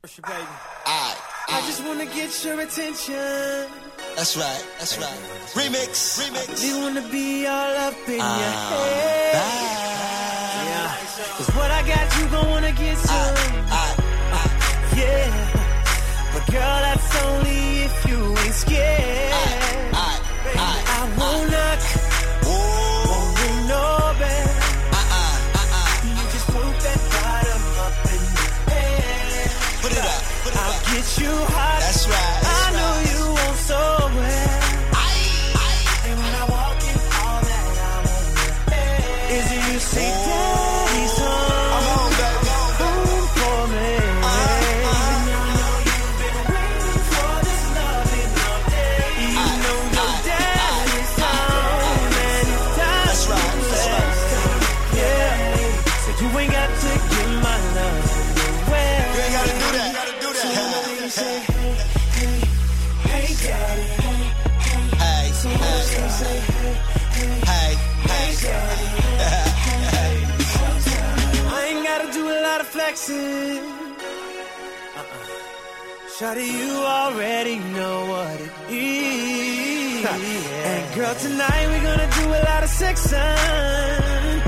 What's your baby? I just wanna get your attention. That's right. Remix. You wanna be all up in your head. Yeah. Cause what I got, you gon' wanna get some. Yeah. But girl, that's only if you ain't scared. I won't knock. Won't ring no bell. You just put that bottom up in the air. Put it up. I'll get you hot. That's right. I know you want so well. And when I walk in, all that I want is you say, Daddy's home. I'm home, baby. Home for me. And I know you've been waiting for this loving all day. You know your daddy's home, and it's time. That's right. Yeah. So you ain't got to give my love away. You ain't gotta do that. Say, hey, daddy. Hey, daddy. I ain't gotta do a lot of flexing. Shawty, you already know what it is. And girl, tonight we gonna do a lot of sexing.